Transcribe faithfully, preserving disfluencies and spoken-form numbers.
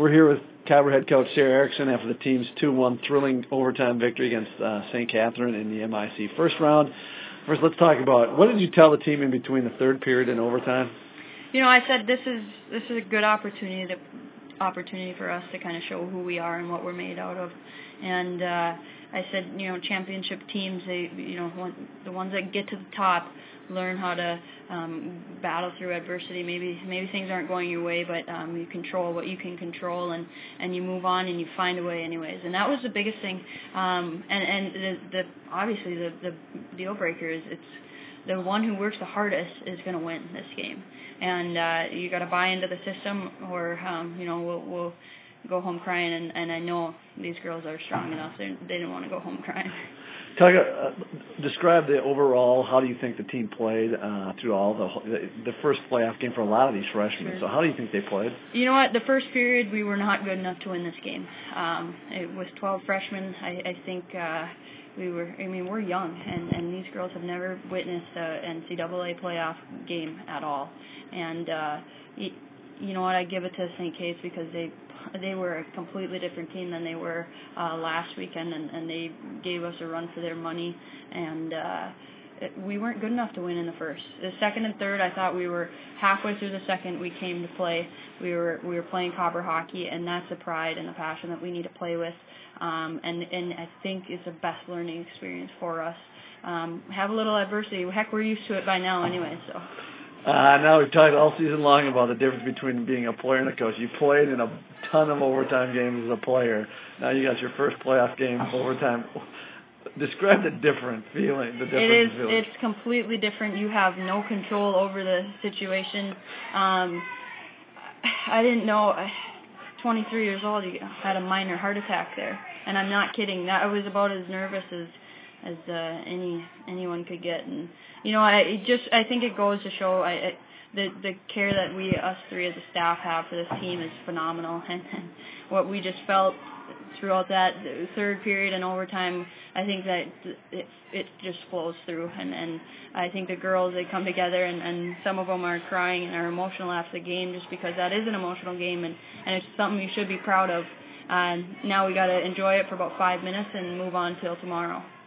We're here with Cabra head coach Sarah Erickson after the team's two one thrilling overtime victory against uh, Saint Catherine in the M I C first round. First, let's talk about, what did you tell the team in between the third period and overtime? You know, I said this is this is a good opportunity to opportunity for us to kind of show who we are and what we're made out of. And uh, I said, you know, championship teams, they, you know, want, the ones that get to the top learn how to um, battle through adversity. Maybe maybe things aren't going your way, but um, you control what you can control, and, and you move on and you find a way anyways. And that was the biggest thing. Um, and and the, the obviously the, the deal breaker is it's the one who works the hardest is going to win this game. And uh, you got to buy into the system, or um, you know we'll, we'll go home crying. And, and I know these girls are strong enough; they they didn't want to go home crying. Talk, uh, describe the overall. How do you think the team played uh, through all the the first playoff game for a lot of these freshmen? Sure. So how do you think they played? You know what? The first period we were not good enough to win this game. Um, it was twelve freshmen. I, I think uh, we were. I mean, we're young, and, and these girls have never witnessed an N C double A playoff game at all. And uh, you, you know what? I give it to Saint Kate's because they. They were a completely different team than they were uh, last weekend, and, and they gave us a run for their money. And uh, it, we weren't good enough to win in the first. The second and third, I thought we were halfway through the second. We came to play. We were we were playing Cabra hockey, and that's the pride and the passion that we need to play with. Um, and and I think it's the best learning experience for us. Um, have a little adversity. Heck, we're used to it by now anyway. So. Uh, now we've talked all season long about the difference between being a player and a coach. You played in a ton of overtime games as a player. Now you got your first playoff game overtime. Describe the different feeling. The different it is. feeling. It's completely different. You have no control over the situation. Um, I didn't know. twenty-three years old, you had a minor heart attack there, and I'm not kidding. I was about as nervous as as uh, any anyone could get. And you know, I it just I think it goes to show I, I the the care that we us three as a staff have for this team is phenomenal, and, and what we just felt throughout that third period and overtime, I think that it it just flows through, and and I think the girls, they come together, and, and some of them are crying and are emotional after the game, just because that is an emotional game, and and it's something you should be proud of. And now we got to enjoy it for about five minutes and move on till tomorrow.